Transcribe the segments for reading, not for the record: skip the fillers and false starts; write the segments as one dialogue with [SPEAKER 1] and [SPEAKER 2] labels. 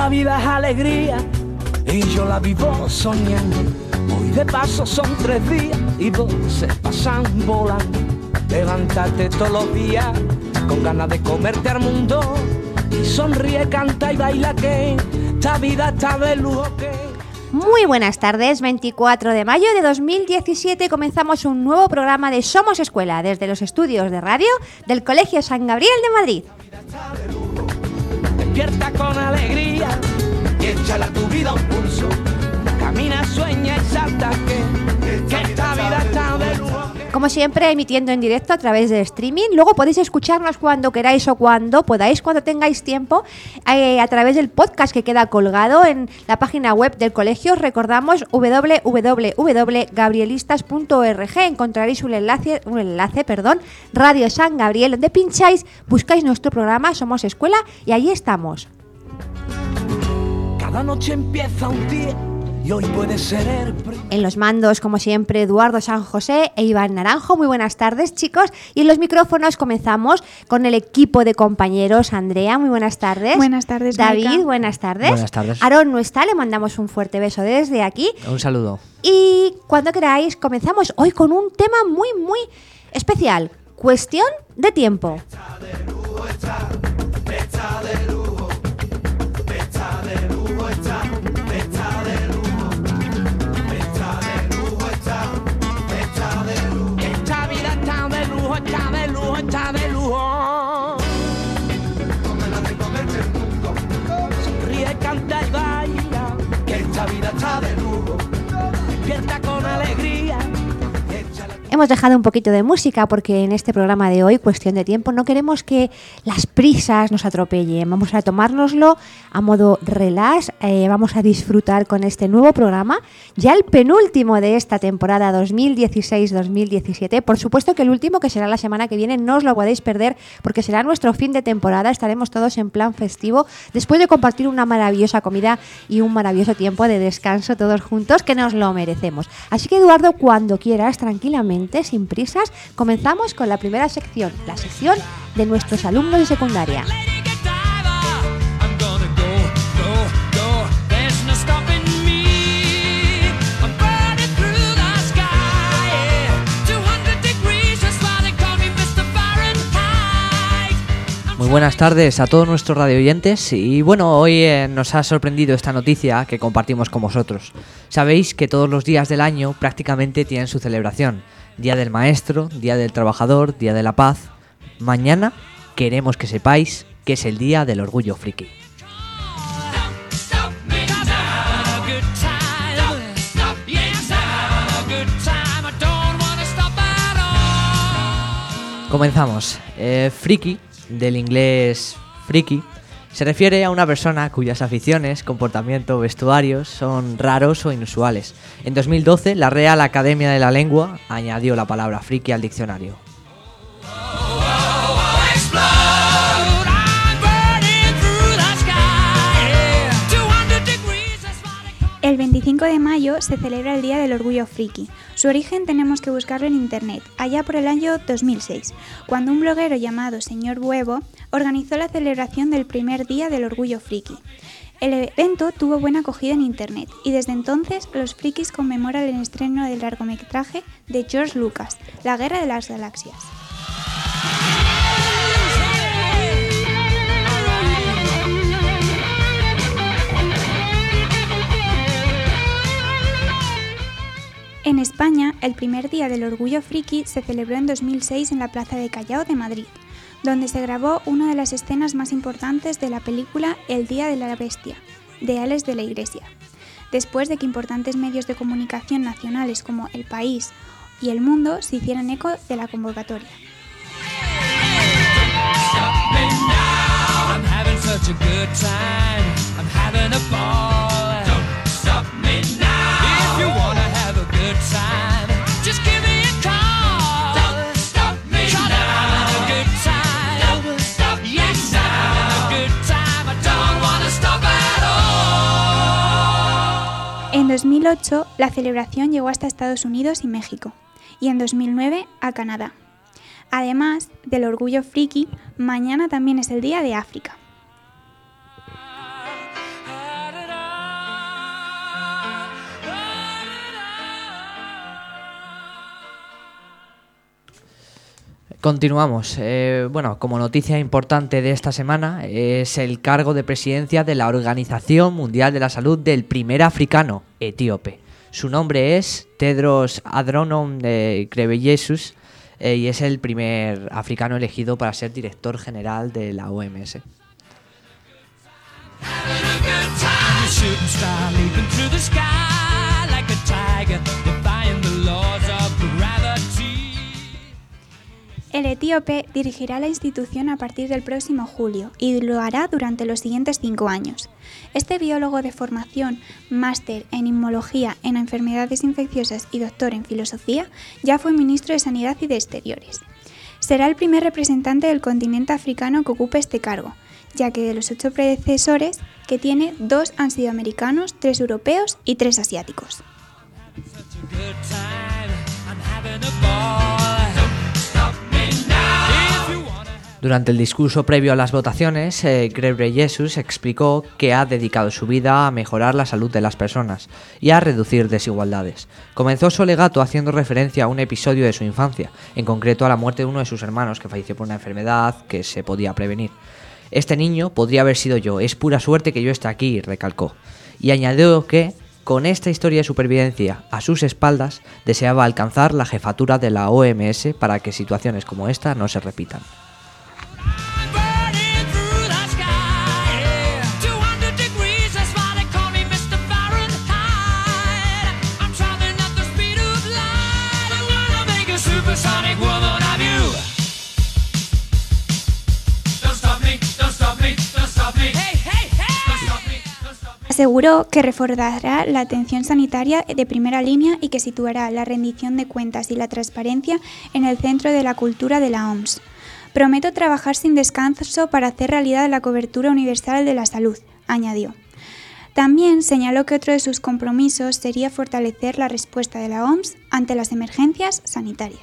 [SPEAKER 1] La vida es alegría y yo la vivo soñando. Hoy de paso son 3 días y 2 se pasan volando. Levántate todos los días con ganas de comerte al mundo y sonríe, canta y baila que esta vida está de lujo que...
[SPEAKER 2] Muy buenas tardes, 24 de mayo de 2017 comenzamos un nuevo programa de Somos Escuela desde los estudios de radio del Colegio San Gabriel de Madrid.
[SPEAKER 1] Despierta con alegría y échale a tu vida un pulso. Camina, sueña y salta que esta vida está de lujo.
[SPEAKER 2] Como siempre, emitiendo en directo a través de streaming. Luego podéis escucharnos cuando queráis o cuando podáis, cuando tengáis tiempo, a través del podcast que queda colgado en la página web del colegio. Recordamos www.gabrielistas.org. Encontraréis un enlace, Radio San Gabriel, donde pincháis, buscáis nuestro programa Somos Escuela y allí estamos.
[SPEAKER 1] Cada noche empieza un día y hoy puede ser el primero.
[SPEAKER 2] En los mandos, como siempre, Eduardo San José e Iván Naranjo. Muy buenas tardes, chicos. Y en los micrófonos comenzamos con el equipo de compañeros. Andrea, muy buenas tardes.
[SPEAKER 3] Buenas tardes,
[SPEAKER 2] David,
[SPEAKER 3] Maika.
[SPEAKER 2] buenas tardes.
[SPEAKER 4] Buenas tardes.
[SPEAKER 2] Aarón no está, le mandamos un fuerte beso desde aquí.
[SPEAKER 4] Un saludo.
[SPEAKER 2] Y cuando queráis, comenzamos hoy con un tema muy, muy especial. Cuestión de tiempo.
[SPEAKER 1] Está de lujo. Con ganas de comerte el mundo. Sonríe, canta y baila, que esta vida está de lujo. Despierta con alegría.
[SPEAKER 2] Hemos dejado un poquito de música porque en este programa de hoy, Cuestión de Tiempo, no queremos que las prisas nos atropellen. Vamos a tomárnoslo a modo relax, vamos a disfrutar con este nuevo programa, ya el penúltimo de esta temporada 2016-2017. Por supuesto que el último, que será la semana que viene, no os lo podéis perder porque será nuestro fin de temporada. Estaremos todos en plan festivo después de compartir una maravillosa comida y un maravilloso tiempo de descanso todos juntos, que nos lo merecemos. Así que, Eduardo, cuando quieras, tranquilamente, sin prisas, comenzamos con la primera sección, la sección de nuestros alumnos de secundaria.
[SPEAKER 4] Muy buenas tardes a todos nuestros radioyentes y bueno, hoy nos ha sorprendido esta noticia que compartimos con vosotros. Sabéis que todos los días del año prácticamente tienen su celebración. Día del Maestro, Día del Trabajador, Día de la Paz. Mañana queremos que sepáis que es el Día del Orgullo Friki. Comenzamos. Friki, del inglés friki, se refiere a una persona cuyas aficiones, comportamiento, vestuarios son raros o inusuales. En 2012, la Real Academia de la Lengua añadió la palabra friki al diccionario.
[SPEAKER 3] El 25 de mayo se celebra el Día del Orgullo Friki. Su origen tenemos que buscarlo en internet, allá por el año 2006, cuando un bloguero llamado Señor Huevo organizó la celebración del primer Día del Orgullo Friki. El evento tuvo buena acogida en internet y desde entonces los frikis conmemoran el estreno del largometraje de George Lucas, La Guerra de las Galaxias. En España, el primer Día del Orgullo Friki se celebró en 2006 en la Plaza de Callao de Madrid, donde se grabó una de las escenas más importantes de la película El Día de la Bestia, de Alex de la Iglesia, después de que importantes medios de comunicación nacionales como El País y El Mundo se hicieran eco de la convocatoria. En 2008, la celebración llegó hasta Estados Unidos y México, y en 2009 a Canadá. Además del orgullo friki, mañana también es el Día de África.
[SPEAKER 4] Continuamos. Bueno, como noticia importante de esta semana es el cargo de presidencia de la Organización Mundial de la Salud del primer africano etíope. Su nombre es Tedros Adhanom Ghebreyesus y es el primer africano elegido para ser director general de la OMS.
[SPEAKER 3] El etíope dirigirá la institución a partir del próximo julio y lo hará durante los siguientes 5 años. Este biólogo de formación, máster en inmunología en enfermedades infecciosas y doctor en filosofía, ya fue ministro de Sanidad y de Exteriores. Será el primer representante del continente africano que ocupe este cargo, ya que de los 8 predecesores que tiene, 2 han sido americanos, 3 europeos y 3 asiáticos.
[SPEAKER 4] Durante el discurso previo a las votaciones, Ghebreyesus explicó que ha dedicado su vida a mejorar la salud de las personas y a reducir desigualdades. Comenzó su alegato haciendo referencia a un episodio de su infancia, en concreto a la muerte de uno de sus hermanos que falleció por una enfermedad que se podía prevenir. Este niño podría haber sido yo, es pura suerte que yo esté aquí, recalcó. Y añadió que, con esta historia de supervivencia a sus espaldas, deseaba alcanzar la jefatura de la OMS para que situaciones como esta no se repitan.
[SPEAKER 3] Aseguró que reforzará la atención sanitaria de primera línea y que situará la rendición de cuentas y la transparencia en el centro de la cultura de la OMS. Prometo trabajar sin descanso para hacer realidad la cobertura universal de la salud, añadió. También señaló que otro de sus compromisos sería fortalecer la respuesta de la OMS ante las emergencias sanitarias.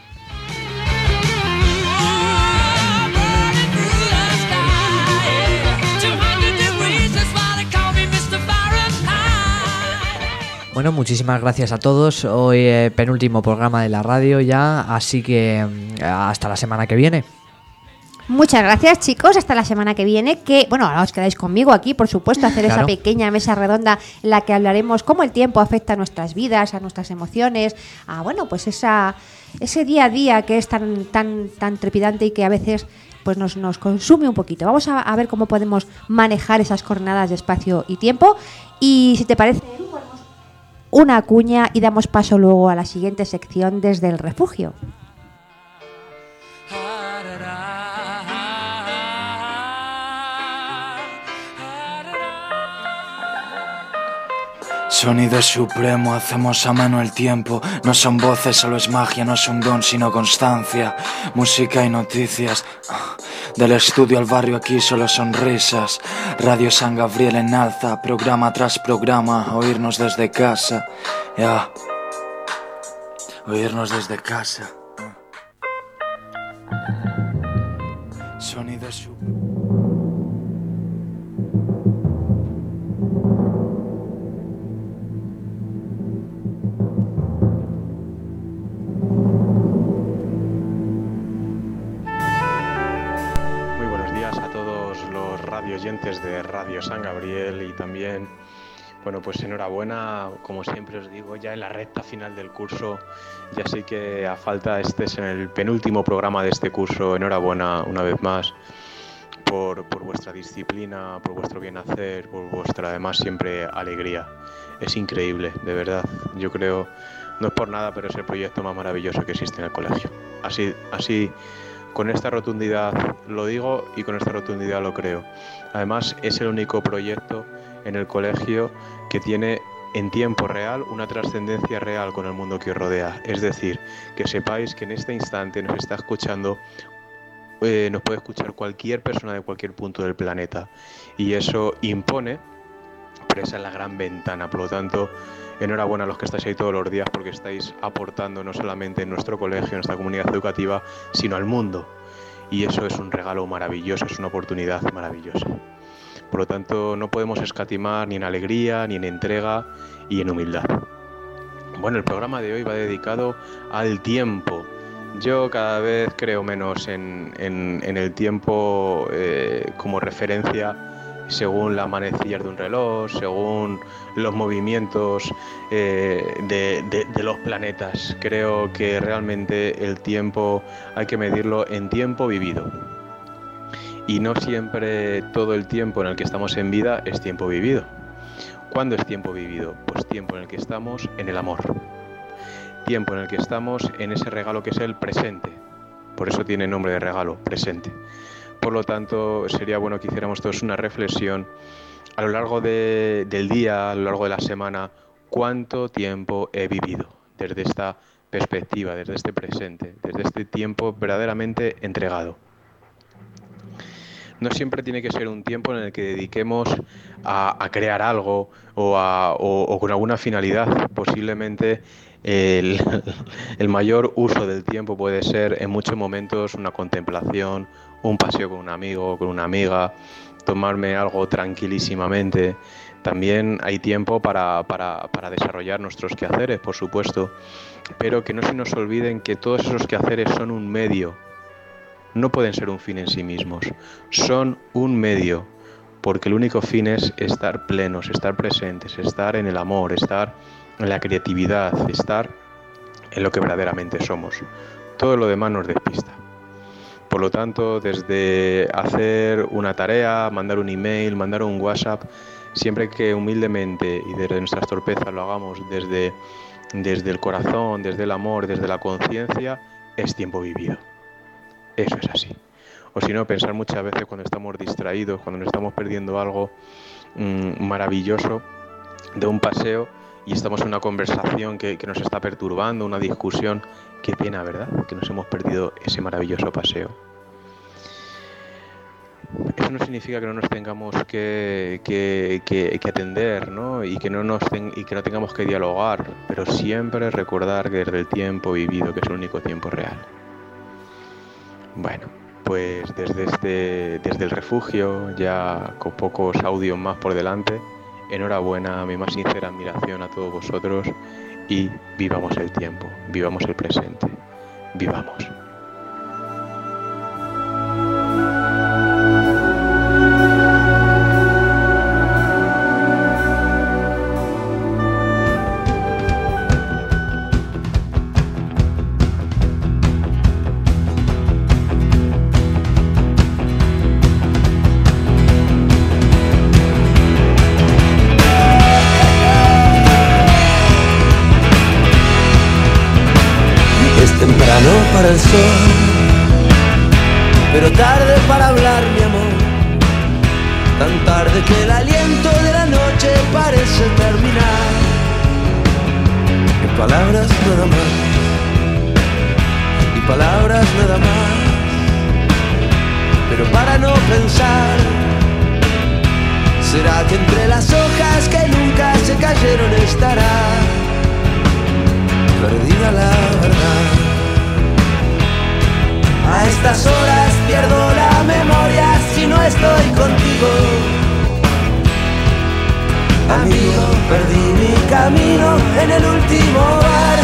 [SPEAKER 4] Bueno, muchísimas gracias a todos. Hoy penúltimo programa de la radio ya, así que hasta la semana que viene.
[SPEAKER 2] Muchas gracias, chicos, hasta la semana que viene, que, bueno, ahora os quedáis conmigo aquí, por supuesto, a hacer
[SPEAKER 4] Claro.
[SPEAKER 2] esa pequeña mesa redonda en la que hablaremos cómo el tiempo afecta a nuestras vidas, a nuestras emociones, a, bueno, pues ese día a día que es tan trepidante y que a veces pues nos consume un poquito. Vamos a ver cómo podemos manejar esas coordenadas de espacio y tiempo, y si te parece, una cuña y damos paso luego a la siguiente sección desde el refugio.
[SPEAKER 5] Sonido supremo, hacemos a mano el tiempo. No son voces, solo es magia, no es un don, sino constancia. Música y noticias. Del estudio al barrio aquí solo sonrisas. Radio San Gabriel en alza, programa tras programa. Oírnos desde casa, ya. Oírnos desde casa. Sonido supremo.
[SPEAKER 6] Oyentes de Radio San Gabriel y también, bueno, pues enhorabuena, como siempre os digo, ya en la recta final del curso, ya sé que a falta estés en el penúltimo programa de este curso, enhorabuena una vez más por vuestra disciplina, por vuestro bien hacer, por vuestra además siempre alegría. Es increíble, de verdad, yo creo, no es por nada, pero es el proyecto más maravilloso que existe en el colegio. Así con esta rotundidad lo digo y con esta rotundidad lo creo. Además, es el único proyecto en el colegio que tiene en tiempo real una trascendencia real con el mundo que os rodea. Es decir, que sepáis que en este instante nos está escuchando, nos puede escuchar cualquier persona de cualquier punto del planeta. Y eso impone, pero esa es la gran ventana. Por lo tanto, enhorabuena a los que estáis ahí todos los días porque estáis aportando no solamente en nuestro colegio, en nuestra comunidad educativa, sino al mundo. Y eso es un regalo maravilloso, es una oportunidad maravillosa. Por lo tanto, no podemos escatimar ni en alegría, ni en entrega y en humildad. Bueno, el programa de hoy va dedicado al tiempo. Yo cada vez creo menos en el tiempo como referencia según las manecillas de un reloj, según los movimientos de los planetas. Creo que realmente el tiempo hay que medirlo en tiempo vivido. Y no siempre todo el tiempo en el que estamos en vida es tiempo vivido. ¿Cuándo es tiempo vivido? Pues tiempo en el que estamos en el amor. Tiempo en el que estamos en ese regalo que es el presente. Por eso tiene nombre de regalo, presente. Por lo tanto, sería bueno que hiciéramos todos una reflexión a lo largo del día, a lo largo de la semana, cuánto tiempo he vivido desde esta perspectiva, desde este presente, desde este tiempo verdaderamente entregado. No siempre tiene que ser un tiempo en el que dediquemos a crear algo o con alguna finalidad. Posiblemente el mayor uso del tiempo puede ser en muchos momentos una contemplación, un paseo con un amigo o con una amiga, tomarme algo tranquilísimamente. También hay tiempo para desarrollar nuestros quehaceres, por supuesto, pero que no se nos olviden que todos esos quehaceres son un medio. No pueden ser un fin en sí mismos, son un medio, porque el único fin es estar plenos, estar presentes, estar en el amor, estar en la creatividad, estar en lo que verdaderamente somos. Todo lo demás nos despista. Por lo tanto, desde hacer una tarea, mandar un email, mandar un WhatsApp, siempre que humildemente y desde nuestras torpezas lo hagamos desde el corazón, desde el amor, desde la conciencia, es tiempo vivido. Eso es así. O si no, pensar muchas veces cuando estamos distraídos, cuando nos estamos perdiendo algo maravilloso de un paseo y estamos en una conversación que nos está perturbando, una discusión. Qué pena, ¿verdad?, que nos hemos perdido ese maravilloso paseo. Eso no significa que no nos tengamos que atender, ¿no? Y que no tengamos que dialogar, pero siempre recordar que desde el tiempo vivido, que es el único tiempo real. Bueno, pues desde el refugio, ya con pocos audios más por delante, enhorabuena, mi más sincera admiración a todos vosotros y vivamos el tiempo, vivamos el presente, vivamos.
[SPEAKER 1] Para el sol, pero tarde para hablar, mi amor. Tan tarde que el aliento de la noche parece terminar. En palabras nada más, y palabras nada más. Pero para no pensar, será que entre las hojas que nunca se cayeron estará perdida la verdad. A estas horas pierdo la memoria si no estoy contigo. Amigo, perdí mi camino en el último bar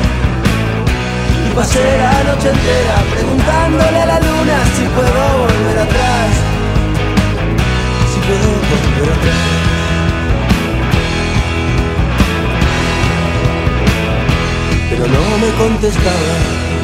[SPEAKER 1] y pasé la noche entera preguntándole a la luna si puedo volver atrás. Si puedo volver atrás. Pero no me contestaba,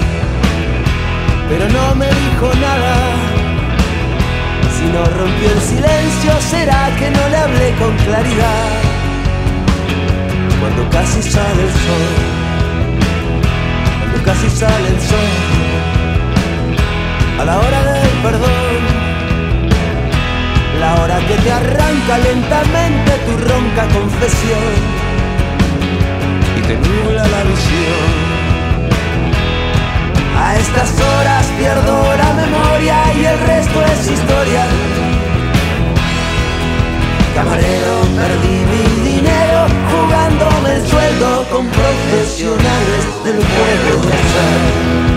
[SPEAKER 1] pero no me dijo nada. Si no rompió el silencio, será que no le hablé con claridad. Cuando casi sale el sol, cuando casi sale el sol, a la hora del perdón, la hora que te arranca lentamente tu ronca confesión y te nubla la visión. A estas horas pierdo la memoria y el resto es historia. Camarero, perdí mi dinero jugándome el sueldo con profesionales del juego de azar.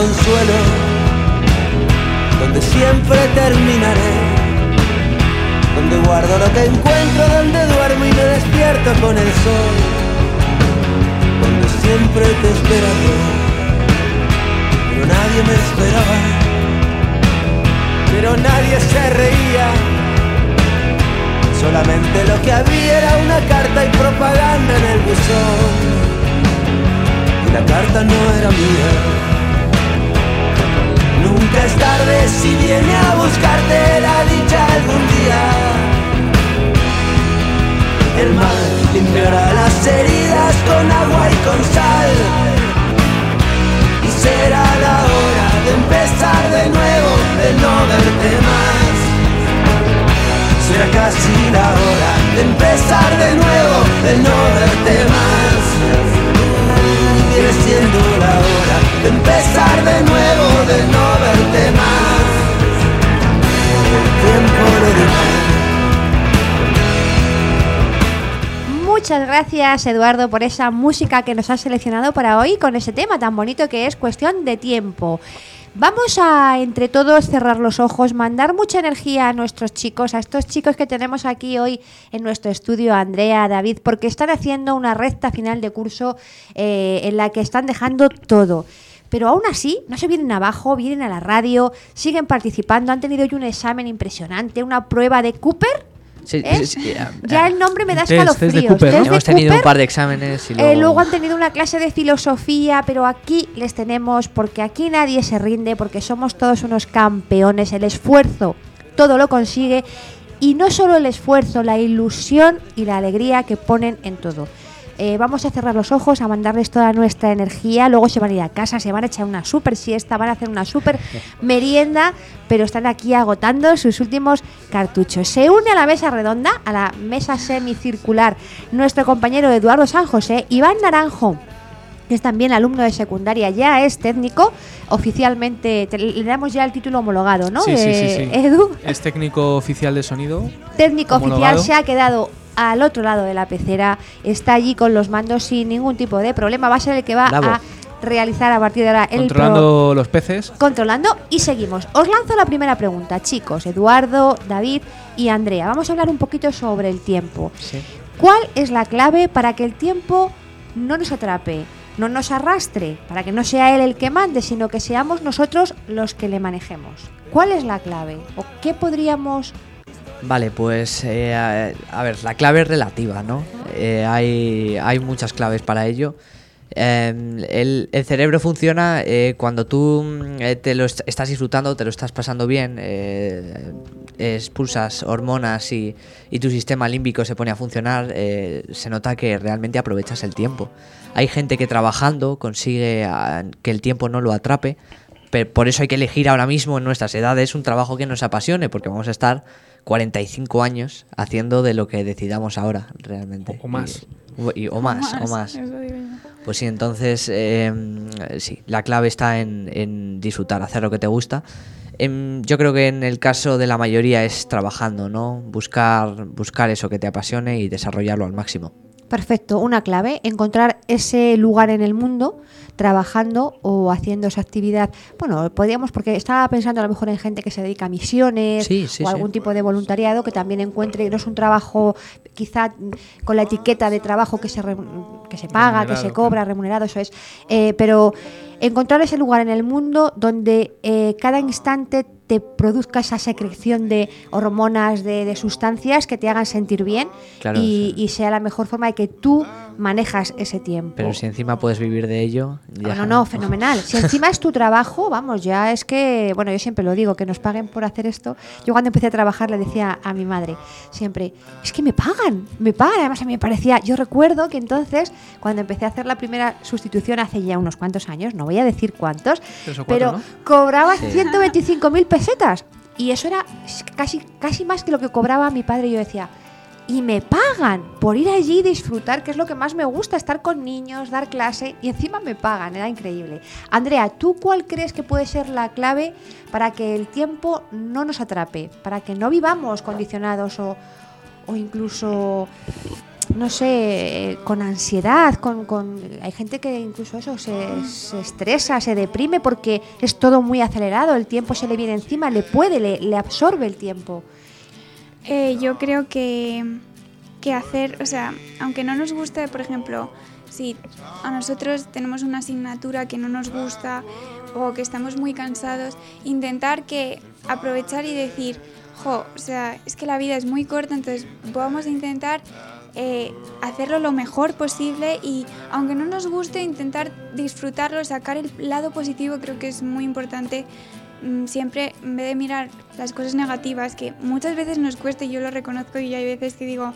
[SPEAKER 1] consuelo, donde siempre terminaré, donde guardo lo que encuentro, donde duermo y me despierto con el sol, donde siempre te esperaré. Pero nadie me esperaba, pero nadie se reía, solamente lo que había era una carta y propaganda en el buzón, y la carta no era mía. Nunca es tarde si viene a buscarte la dicha algún día. El mar limpiará las heridas con agua y con sal, y será la hora de empezar de nuevo, de no verte más. Será casi la hora de empezar de nuevo, de no verte más. Viene siendo la hora de empezar de nuevo, de no verte más. El tiempo lo dirá.
[SPEAKER 2] Muchas gracias, Eduardo, por esa música que nos has seleccionado para hoy con ese tema tan bonito que es Cuestión de Tiempo. Vamos a, entre todos, cerrar los ojos, mandar mucha energía a nuestros chicos, a estos chicos que tenemos aquí hoy en nuestro estudio, a Andrea, a David, porque están haciendo una recta final de curso en la que están dejando todo. Pero aún así, no se vienen abajo, vienen a la radio, siguen participando, han tenido hoy un examen impresionante, una prueba de Cooper.
[SPEAKER 4] Sí,
[SPEAKER 2] ya el nombre me da
[SPEAKER 7] Test
[SPEAKER 2] escalofríos.
[SPEAKER 7] de Cooper, ¿no?
[SPEAKER 4] Hemos tenido un par de exámenes y
[SPEAKER 2] luego han tenido una clase de filosofía, pero aquí les tenemos porque aquí nadie se rinde, porque somos todos unos campeones. El esfuerzo todo lo consigue, y no solo el esfuerzo, la ilusión y la alegría que ponen en todo. Vamos a cerrar los ojos, a mandarles toda nuestra energía, luego se van a ir a casa, se van a echar una super siesta, van a hacer una super merienda, pero están aquí agotando sus últimos cartuchos. Se une a la mesa redonda, a la mesa semicircular, nuestro compañero Eduardo San José. Iván Naranjo, que es también alumno de secundaria, ya es técnico, oficialmente, le damos ya el título homologado, ¿no?
[SPEAKER 7] Sí.
[SPEAKER 2] Edu.
[SPEAKER 7] Es técnico oficial de sonido.
[SPEAKER 2] Técnico
[SPEAKER 7] homologado.
[SPEAKER 2] oficial, se ha quedado al otro lado de la pecera, está allí con los mandos sin ningún tipo de problema, va a ser el que va a realizar a partir de ahora
[SPEAKER 7] controlando los peces.
[SPEAKER 2] Controlando, y seguimos. Os lanzo la primera pregunta, chicos, Eduardo, David y Andrea. Vamos a hablar un poquito sobre el tiempo.
[SPEAKER 4] Sí.
[SPEAKER 2] ¿Cuál es la clave para que el tiempo no nos atrape, no nos arrastre, para que no sea él el que mande, sino que seamos nosotros los que le manejemos? ¿Cuál es la clave? ¿O qué podríamos...?
[SPEAKER 4] Vale, pues a ver, la clave es relativa, ¿no? Hay muchas claves para ello. El cerebro funciona cuando tú te lo estás disfrutando, te lo estás pasando bien, expulsas hormonas y tu sistema límbico se pone a funcionar, se nota que realmente aprovechas el tiempo. Hay gente que trabajando consigue que el tiempo no lo atrape, pero por eso hay que elegir ahora mismo en nuestras edades un trabajo que nos apasione, porque vamos a estar 45 años haciendo de lo que decidamos ahora, realmente.
[SPEAKER 7] O más.
[SPEAKER 4] O más. Pues sí, entonces, sí, la clave está en disfrutar, hacer lo que te gusta. Yo creo que en el caso de la mayoría es trabajando, ¿no? Buscar eso que te apasione y desarrollarlo al máximo.
[SPEAKER 2] Perfecto, una clave, encontrar ese lugar en el mundo trabajando o haciendo esa actividad. Bueno, podríamos, porque estaba pensando a lo mejor en gente que se dedica a misiones o algún tipo de voluntariado que también encuentre, no es un trabajo quizá con la etiqueta de trabajo que se paga, que se cobra, remunerado, eso es, pero encontrar ese lugar en el mundo donde cada instante te produzca esa secreción de hormonas, de sustancias que te hagan sentir bien, claro, y sea la mejor forma de que tú manejas ese tiempo.
[SPEAKER 4] Pero si encima puedes vivir de ello... Ya...
[SPEAKER 2] No, fenomenal. Si encima es tu trabajo, vamos, ya es que... Bueno, yo siempre lo digo, que nos paguen por hacer esto. Yo cuando empecé a trabajar le decía a mi madre siempre, es que me pagan. Además a mí me parecía... Yo recuerdo que entonces, cuando empecé a hacer la primera sustitución hace ya unos cuantos años, no voy a decir cuántos,
[SPEAKER 7] 3 o 4,
[SPEAKER 2] pero
[SPEAKER 7] ¿no?
[SPEAKER 2] cobraba 125.000 pesetas. Y eso era casi más que lo que cobraba mi padre. Y yo decía... Y me pagan por ir allí y disfrutar, que es lo que más me gusta, estar con niños, dar clase, y encima me pagan, era increíble. Andrea, ¿tú cuál crees que puede ser la clave para que el tiempo no nos atrape? Para que no vivamos condicionados o incluso no sé, con ansiedad, hay gente que incluso eso se estresa, se deprime porque es todo muy acelerado, el tiempo se le viene encima, le absorbe el tiempo.
[SPEAKER 3] Yo creo que hacer, o sea, aunque no nos guste, por ejemplo, si a nosotros tenemos una asignatura que no nos gusta o que estamos muy cansados, intentar que aprovechar y decir, o sea, es que la vida es muy corta, entonces vamos a intentar hacerlo lo mejor posible y aunque no nos guste, intentar disfrutarlo, sacar el lado positivo. Creo que es muy importante siempre, en vez de mirar las cosas negativas, que muchas veces nos cuesta y yo lo reconozco, y hay veces que digo,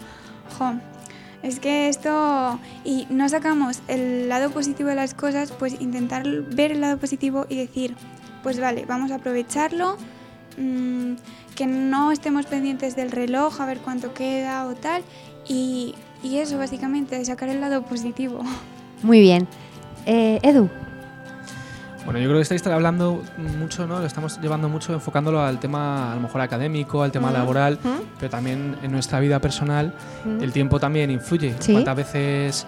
[SPEAKER 3] es que esto, y no sacamos el lado positivo de las cosas, pues intentar ver el lado positivo y decir, pues vale, vamos a aprovecharlo, que no estemos pendientes del reloj a ver cuánto queda o tal, y eso básicamente, sacar el lado positivo.
[SPEAKER 2] Muy bien. Edu.
[SPEAKER 7] Bueno, yo creo que estáis hablando mucho, ¿no? Lo estamos llevando mucho, enfocándolo al tema a lo mejor académico, al tema laboral, pero también en nuestra vida personal el tiempo también influye.
[SPEAKER 2] ¿Sí?
[SPEAKER 7] ¿Cuántas veces,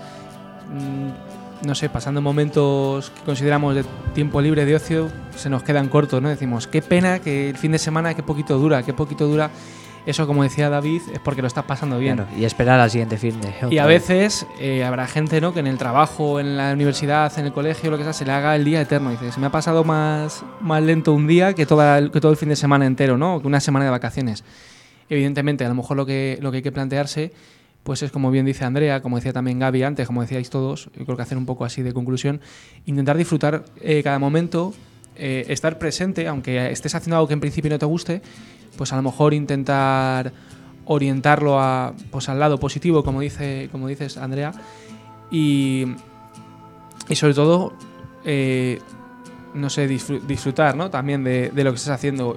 [SPEAKER 7] no sé, pasando momentos que consideramos de tiempo libre, de ocio, se nos quedan cortos, ¿no? Decimos, qué pena que el fin de semana, qué poquito dura. Eso, como decía David, es porque lo estás pasando bien.
[SPEAKER 4] Claro, y esperar al siguiente fin de.
[SPEAKER 7] Y a veces habrá gente, ¿no?, que en el trabajo, en la universidad, en el colegio, lo que sea, se le haga el día eterno. Dice, se me ha pasado más lento un día que todo el fin de semana entero, ¿no?, que una semana de vacaciones. Evidentemente, a lo mejor lo que hay que plantearse, pues es, como bien dice Andrea, como decía también Gaby antes, como decíais todos, yo creo que hacer un poco así de conclusión, intentar disfrutar cada momento, estar presente, aunque estés haciendo algo que en principio no te guste, pues a lo mejor intentar orientarlo pues al lado positivo, como dices, Andrea, y sobre todo, no sé, disfrutar, ¿no?, también de lo que estás haciendo.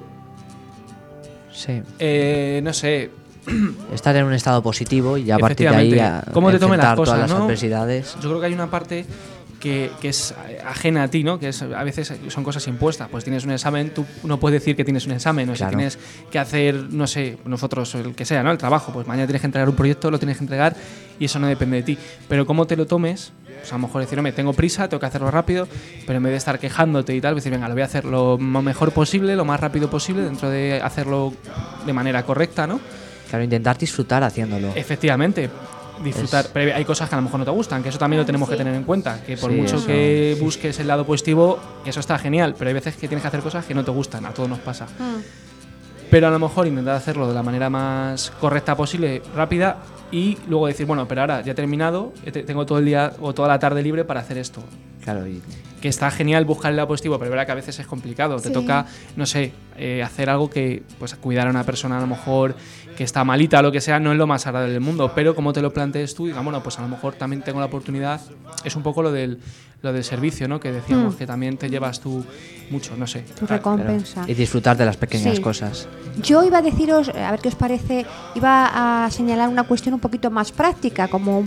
[SPEAKER 4] Sí.
[SPEAKER 7] No sé.
[SPEAKER 4] Estar en un estado positivo y a partir de ahí
[SPEAKER 7] cómo te tomen las cosas,
[SPEAKER 4] todas las
[SPEAKER 7] ¿no?
[SPEAKER 4] adversidades.
[SPEAKER 7] Yo creo que hay una parte que es ajena a ti, ¿no?, que a veces son cosas impuestas. Pues tienes un examen, tú no puedes decir que tienes un examen, o
[SPEAKER 4] claro.
[SPEAKER 7] Si tienes que hacer, no sé, nosotros, el que sea, ¿no?, el trabajo, pues mañana tienes que entregar un proyecto, lo tienes que entregar y eso no depende de ti. Pero cómo te lo tomes, pues a lo mejor decir, tengo prisa, tengo que hacerlo rápido, pero en vez de estar quejándote y tal, decir, venga, lo voy a hacer lo mejor posible, lo más rápido posible, dentro de hacerlo de manera correcta, ¿no?
[SPEAKER 4] Claro, intentar disfrutar haciéndolo.
[SPEAKER 7] Efectivamente. Disfrutar, pero hay cosas que a lo mejor no te gustan, que eso también lo tenemos que tener en cuenta, que por mucho
[SPEAKER 4] eso,
[SPEAKER 7] que busques el lado positivo, eso está genial, pero hay veces que tienes que hacer cosas que no te gustan, a todos nos pasa. Pero a lo mejor intentar hacerlo de la manera más correcta posible, rápida, y luego decir, bueno, pero ahora ya he terminado, tengo todo el día o toda la tarde libre para hacer esto.
[SPEAKER 4] Claro, y
[SPEAKER 7] Que está genial buscar el lado positivo, pero es verdad que a veces es complicado. Sí. Te toca, no sé, hacer algo que, pues, cuidar a una persona a lo mejor que está malita o lo que sea, no es lo más agradable del mundo, pero como te lo plantees tú, digamos, bueno, pues a lo mejor también tengo la oportunidad. Es un poco lo del servicio, ¿no?, que decíamos, que también te llevas tú mucho, no sé.
[SPEAKER 2] Tu recompensa.
[SPEAKER 4] Y disfrutar de las pequeñas cosas.
[SPEAKER 2] Yo iba a deciros, a ver qué os parece, iba a señalar una cuestión un poquito más práctica, como,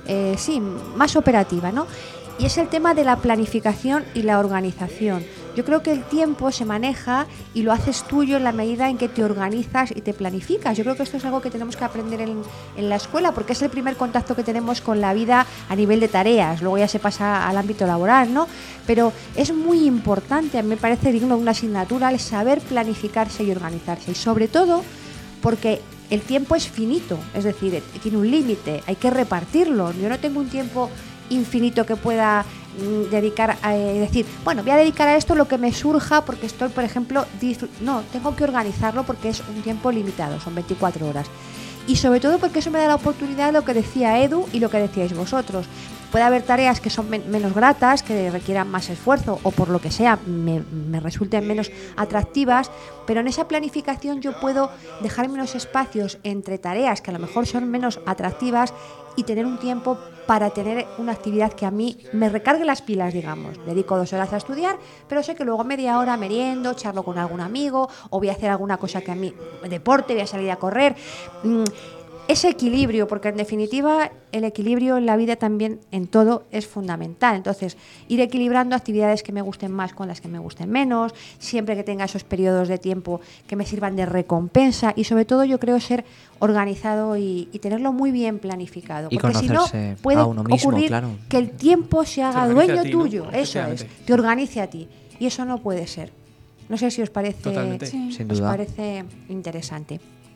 [SPEAKER 2] más operativa, ¿no? Y es el tema de la planificación y la organización. Yo creo que el tiempo se maneja y lo haces tuyo en la medida en que te organizas y te planificas. Yo creo que esto es algo que tenemos que aprender en la escuela, porque es el primer contacto que tenemos con la vida a nivel de tareas. Luego ya se pasa al ámbito laboral, ¿no? Pero es muy importante, a mí me parece digno de una asignatura, el saber planificarse y organizarse. Y sobre todo porque el tiempo es finito, es decir, tiene un límite, hay que repartirlo. Yo no tengo un tiempo infinito que pueda dedicar a decir, bueno, voy a dedicar a esto lo que me surja porque estoy, por ejemplo, no, tengo que organizarlo porque es un tiempo limitado, son 24 horas. Y sobre todo porque eso me da la oportunidad de lo que decía Edu y lo que decíais vosotros. Puede haber tareas que son menos gratas, que requieran más esfuerzo o por lo que sea me resulten menos atractivas, pero en esa planificación yo puedo dejar menos espacios entre tareas que a lo mejor son menos atractivas y tener un tiempo para tener una actividad que a mí me recargue las pilas, digamos. Dedico 2 horas a estudiar, pero sé que luego media hora meriendo, charlo con algún amigo o voy a hacer alguna cosa que a mí, deporte, voy a salir a correr. ese equilibrio, porque en definitiva el equilibrio en la vida también en todo es fundamental. Entonces, ir equilibrando actividades que me gusten más con las que me gusten menos, siempre que tenga esos periodos de tiempo que me sirvan de recompensa y sobre todo yo creo ser organizado y tenerlo muy bien planificado.
[SPEAKER 4] Y
[SPEAKER 2] porque si no
[SPEAKER 4] conocerse
[SPEAKER 2] puede
[SPEAKER 4] a uno mismo,
[SPEAKER 2] ocurrir
[SPEAKER 4] claro.
[SPEAKER 2] que el tiempo se haga
[SPEAKER 7] Te organice
[SPEAKER 2] dueño
[SPEAKER 7] a ti, ¿no?
[SPEAKER 2] tuyo, eso es,
[SPEAKER 7] Efectivamente.
[SPEAKER 2] te organice a ti y eso no puede ser. No sé si os parece,
[SPEAKER 7] Totalmente.
[SPEAKER 3] Sí.
[SPEAKER 4] Sin
[SPEAKER 2] os
[SPEAKER 4] duda.
[SPEAKER 2] parece interesante.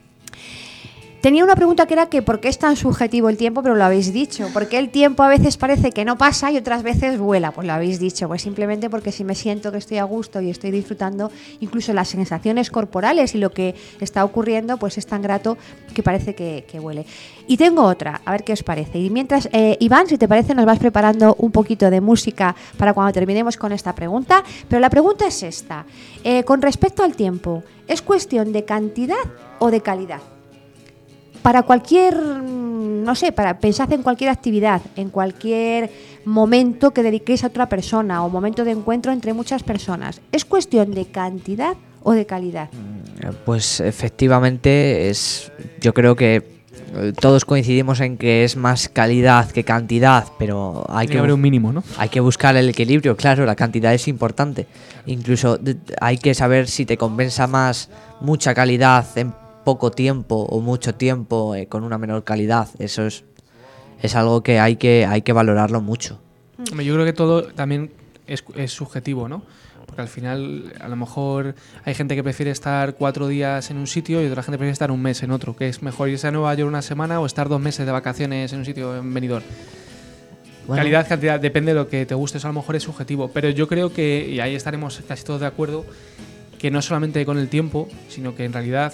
[SPEAKER 2] Tenía una pregunta que era que ¿por qué es tan subjetivo el tiempo? Pero lo habéis dicho. ¿Por qué el tiempo a veces parece que no pasa y otras veces vuela? Pues lo habéis dicho. Pues simplemente porque si me siento que estoy a gusto y estoy disfrutando, incluso las sensaciones corporales y lo que está ocurriendo, pues es tan grato que parece que vuele. Y tengo otra, a ver qué os parece. Y mientras, Iván, si te parece, nos vas preparando un poquito de música para cuando terminemos con esta pregunta. Pero la pregunta es esta. Con respecto al tiempo, ¿es cuestión de cantidad o de calidad? Para cualquier, no sé, pensad en cualquier actividad, en cualquier momento que dediquéis a otra persona o momento de encuentro entre muchas personas. ¿Es cuestión de cantidad o de calidad?
[SPEAKER 4] Pues efectivamente yo creo que todos coincidimos en que es más calidad que cantidad, pero hay
[SPEAKER 7] Tiene que
[SPEAKER 4] que
[SPEAKER 7] haber un mínimo, ¿no?
[SPEAKER 4] hay que buscar el equilibrio, claro, la cantidad es importante. Incluso hay que saber si te compensa más mucha calidad en poco tiempo o mucho tiempo con una menor calidad. Eso es algo que hay que valorarlo mucho.
[SPEAKER 7] Hombre, yo creo que todo también es subjetivo, ¿no? Porque al final, a lo mejor hay gente que prefiere estar 4 días en un sitio y otra gente prefiere estar un mes en otro. ¿Que es mejor irse a Nueva York una semana o estar 2 meses de vacaciones en un sitio en Benidorm?
[SPEAKER 4] Bueno.
[SPEAKER 7] Calidad, cantidad, depende de lo que te guste, eso a lo mejor es subjetivo. Pero yo creo que, y ahí estaremos casi todos de acuerdo, que no solamente con el tiempo, sino que en realidad,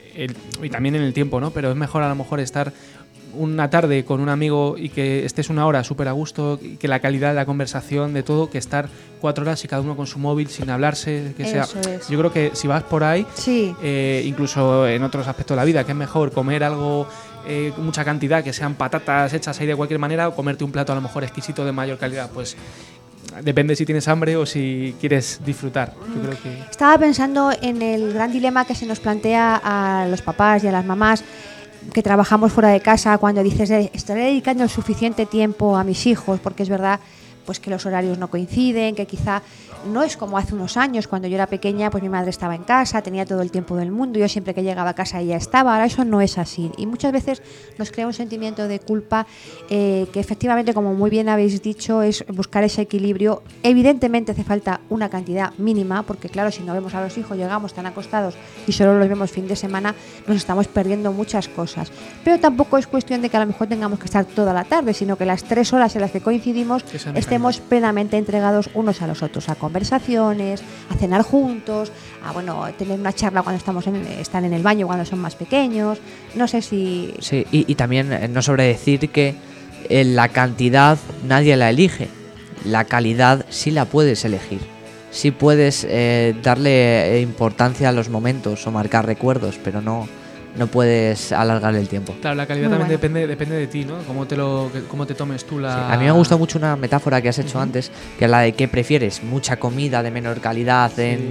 [SPEAKER 7] y también en el tiempo, ¿no? Pero es mejor a lo mejor estar una tarde con un amigo y que estés una hora súper a gusto, y que la calidad de la conversación, de todo, que estar 4 horas y cada uno con su móvil sin hablarse, que sea.
[SPEAKER 2] Eso es.
[SPEAKER 7] Yo creo que si vas por ahí,
[SPEAKER 2] Sí.
[SPEAKER 7] incluso en otros aspectos de la vida, que es mejor comer algo, mucha cantidad, que sean patatas hechas ahí de cualquier manera, o comerte un plato a lo mejor exquisito de mayor calidad, pues depende si tienes hambre o si quieres disfrutar. Yo creo que
[SPEAKER 2] Estaba pensando en el gran dilema que se nos plantea a los papás y a las mamás que trabajamos fuera de casa cuando dices estaré dedicando el suficiente tiempo a mis hijos, porque es verdad pues que los horarios no coinciden, que quizá no es como hace unos años. Cuando yo era pequeña, pues mi madre estaba en casa, tenía todo el tiempo del mundo, yo siempre que llegaba a casa ella estaba. Ahora eso no es así y muchas veces nos crea un sentimiento de culpa que efectivamente, como muy bien habéis dicho, es buscar ese equilibrio. Evidentemente hace falta una cantidad mínima, porque claro, si no vemos a los hijos, llegamos tan acostados y solo los vemos fin de semana, nos estamos perdiendo muchas cosas. Pero tampoco es cuestión de que a lo mejor tengamos que estar toda la tarde, sino que las 3 horas en las que coincidimos estemos plenamente entregados unos a los otros, a conversaciones, a cenar juntos, a tener una charla cuando están en el baño cuando son más pequeños. No sé si...
[SPEAKER 4] Sí, y también no sobre decir que la cantidad nadie la elige, la calidad sí la puedes elegir. Sí puedes darle importancia a los momentos o marcar recuerdos, pero no puedes alargar el tiempo.
[SPEAKER 7] claro, la calidad
[SPEAKER 2] Muy
[SPEAKER 7] también
[SPEAKER 2] bueno.
[SPEAKER 7] depende de ti, ¿no? Cómo te tomes tú la...
[SPEAKER 4] Sí, a mí me gusta mucho una metáfora que has hecho antes, que es la de qué prefieres, mucha comida de menor calidad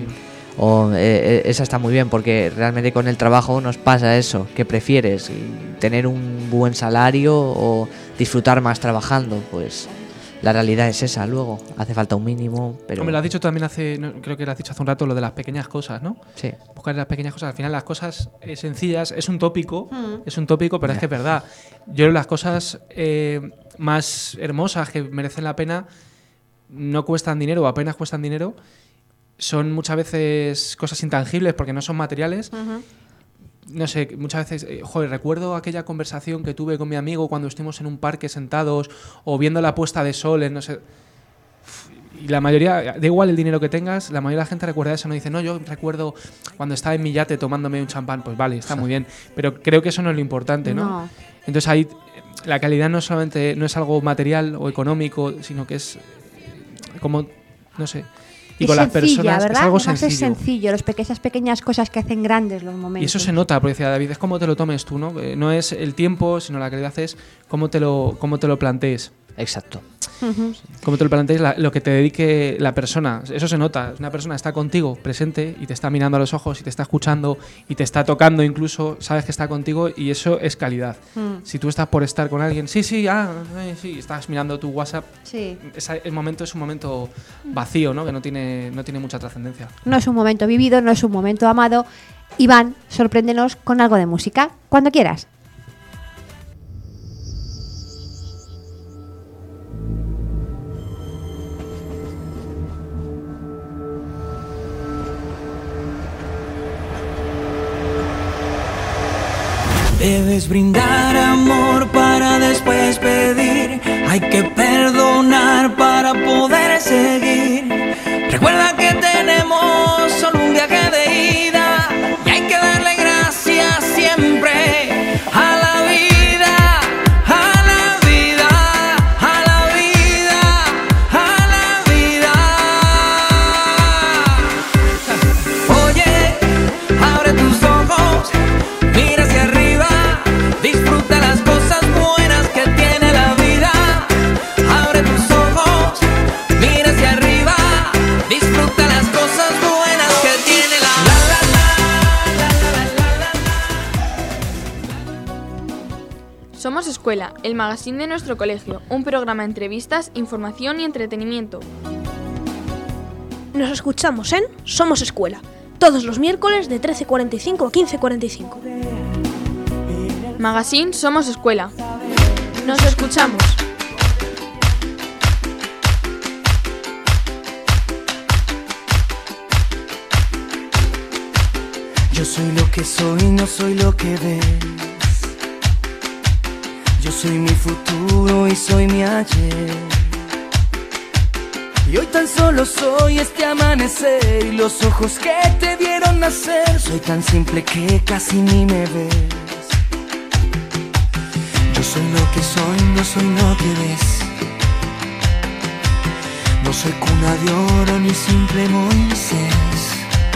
[SPEAKER 4] esa está muy bien, porque realmente con el trabajo nos pasa eso. ¿Qué prefieres? ¿Tener un buen salario o disfrutar más trabajando? Pues la realidad es esa. Luego hace falta un mínimo, pero
[SPEAKER 7] Hombre, lo has dicho también creo que lo has dicho hace un rato, lo de las pequeñas cosas, ¿no?
[SPEAKER 4] sí.
[SPEAKER 7] Buscar las pequeñas cosas. Al final las cosas sencillas, es un tópico, pero es que es verdad. Yo creo que las cosas más hermosas que merecen la pena no cuestan dinero o apenas cuestan dinero. Son muchas veces cosas intangibles porque no son materiales. No sé, muchas veces, recuerdo aquella conversación que tuve con mi amigo cuando estuvimos en un parque sentados o viendo la puesta de sol, no sé. Y la mayoría, da igual el dinero que tengas, la mayoría de la gente recuerda eso, no dice, no, yo recuerdo cuando estaba en mi yate tomándome un champán, pues vale, está muy bien, pero creo que eso no es lo importante, ¿no?
[SPEAKER 2] No.
[SPEAKER 7] Entonces ahí la calidad no es algo material o económico, sino que es como, no sé. Y
[SPEAKER 2] es
[SPEAKER 7] con las
[SPEAKER 2] sencilla,
[SPEAKER 7] personas
[SPEAKER 2] ¿verdad?
[SPEAKER 7] es algo
[SPEAKER 2] Además
[SPEAKER 7] sencillo.
[SPEAKER 2] es sencillo, esas pequeñas cosas que hacen grandes los momentos.
[SPEAKER 7] Y eso se nota, porque decía David, es como te lo tomes tú, ¿no? No es el tiempo, sino la calidad es cómo te lo plantees.
[SPEAKER 4] Exacto.
[SPEAKER 7] Como te lo plantees, lo que te dedique la persona, eso se nota. Una persona está contigo, presente, y te está mirando a los ojos, y te está escuchando, y te está tocando incluso, sabes que está contigo, y eso es calidad. Si tú estás por estar con alguien, sí, estás mirando tu WhatsApp, el momento es un momento vacío, ¿no? Que no tiene mucha trascendencia.
[SPEAKER 2] No es un momento vivido, no es un momento amado. Iván, sorpréndenos con algo de música, cuando quieras.
[SPEAKER 1] Debes brindar amor para después pedir. Hay que perdonar para poder seguir. Recuerda que tenemos solo un viaje de ida y hay que darle gracias siempre a la vida, a la vida, a la vida, a la vida. Oye, abre tus ojos, mira hacia arriba. Disfruta las cosas buenas que tiene la vida. Abre tus ojos, mira hacia arriba. Disfruta las cosas buenas que tiene la
[SPEAKER 8] Somos Escuela, el magazine de nuestro colegio, un programa de entrevistas, información y entretenimiento.
[SPEAKER 9] Nos escuchamos en Somos Escuela, todos los miércoles de 13:45 a 15:45.
[SPEAKER 8] Magazine Somos Escuela. Nos escuchamos.
[SPEAKER 1] Yo soy lo que soy, no soy lo que ves. Yo soy mi futuro y soy mi ayer. Y hoy tan solo soy este amanecer y los ojos que te vieron nacer. Soy tan simple que casi ni me ves. Yo soy lo que soy, no soy lo que ves. No soy cuna de oro ni simple Moisés.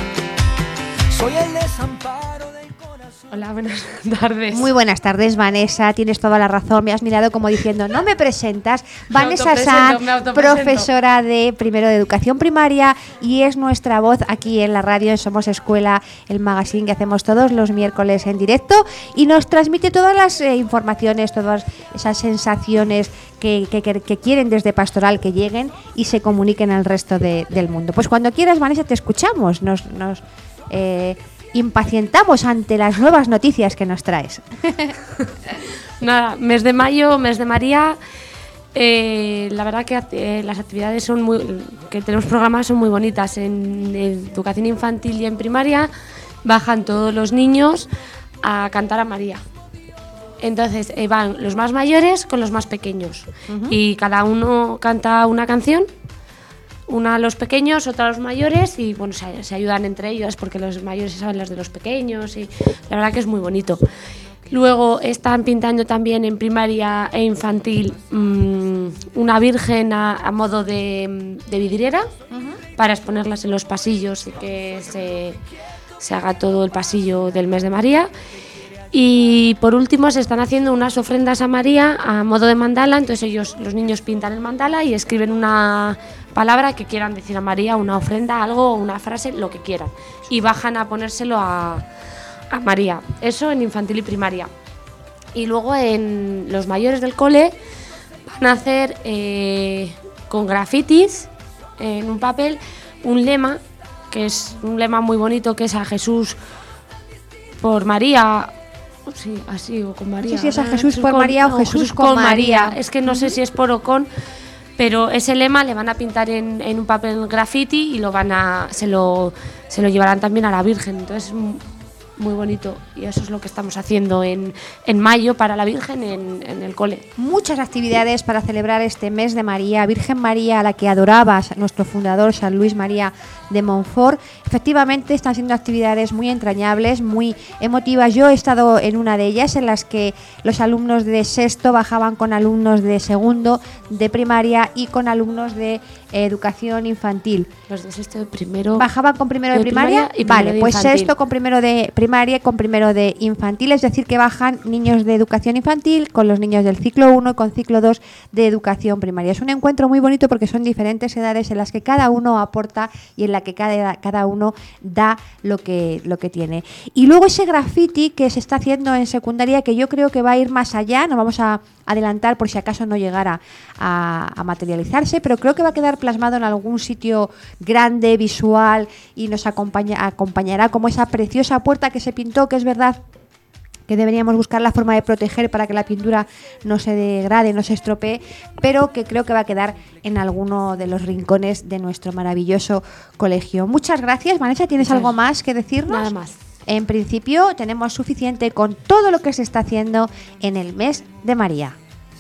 [SPEAKER 1] Soy el desamparo del corazón.
[SPEAKER 10] Hola, buenas tardes.
[SPEAKER 2] Muy buenas tardes, Vanessa. Tienes toda la razón. Me has mirado como diciendo, no me presentas. Vanessa Sanz, profesora de primero de educación primaria, y es nuestra voz aquí en la radio en Somos Escuela, el magazine que hacemos todos los miércoles en directo y nos transmite todas las informaciones, todas esas sensaciones que quieren desde Pastoral que lleguen y se comuniquen al resto del mundo. Pues cuando quieras, Vanessa, te escuchamos. Nos impacientamos ante las nuevas noticias que nos traes.
[SPEAKER 10] Nada, mes de mayo, mes de María. La verdad que las actividades que tenemos programadas son muy bonitas. En educación infantil y en primaria bajan todos los niños a cantar a María. Entonces van los más mayores con los más pequeños. Y cada uno canta una canción. Una a los pequeños, otra a los mayores y bueno, se ayudan entre ellos porque los mayores saben las de los pequeños y la verdad que es muy bonito. Luego están pintando también en primaria e infantil una virgen a modo de vidriera para exponerlas en los pasillos y que se haga todo el pasillo del mes de María. Y por último se están haciendo unas ofrendas a María a modo de mandala, entonces los niños pintan el mandala y escriben una palabra que quieran decir a María, una ofrenda, algo, una frase, lo que quieran, y bajan a ponérselo a María. Eso en infantil y primaria. Y luego en los mayores del cole van a hacer con grafitis en un papel un lema, que es un lema muy bonito, que es a Jesús por María. Sí, así o con María.
[SPEAKER 2] No sé si es a Jesús por María o Jesús con María.
[SPEAKER 10] Es que no sé si es por o con, pero ese lema le van a pintar en un papel graffiti y se lo llevarán también a la Virgen. Entonces muy bonito y eso es lo que estamos haciendo en mayo para la Virgen en el cole.
[SPEAKER 2] Muchas actividades para celebrar este mes de María, Virgen María, a la que adoraba nuestro fundador San Luis María de Montfort. Efectivamente están siendo actividades muy entrañables, muy emotivas. Yo he estado en una de ellas en las que los alumnos de sexto bajaban con alumnos de segundo de primaria y con alumnos de educación infantil.
[SPEAKER 10] Los de sexto de primero
[SPEAKER 2] bajaban con primero de primaria
[SPEAKER 10] y
[SPEAKER 2] vale,
[SPEAKER 10] de
[SPEAKER 2] pues
[SPEAKER 10] infantil.
[SPEAKER 2] sexto con primero de primaria primaria con primero de infantil, es decir, que bajan niños de educación infantil con los niños del ciclo 1 y con ciclo 2 de educación primaria. Es un encuentro muy bonito porque son diferentes edades en las que cada uno aporta y en la que cada uno da lo que tiene. Y luego ese graffiti que se está haciendo en secundaria, que yo creo que va a ir más allá, no vamos a adelantar por si acaso no llegara a materializarse, pero creo que va a quedar plasmado en algún sitio grande, visual, y nos acompañará como esa preciosa puerta que se pintó, que es verdad que deberíamos buscar la forma de proteger para que la pintura no se degrade, no se estropee, pero que creo que va a quedar en alguno de los rincones de nuestro maravilloso colegio. Muchas gracias. Vanessa, ¿tienes algo más que decirnos?
[SPEAKER 10] Nada más.
[SPEAKER 2] En principio tenemos suficiente con todo lo que se está haciendo en el mes de María.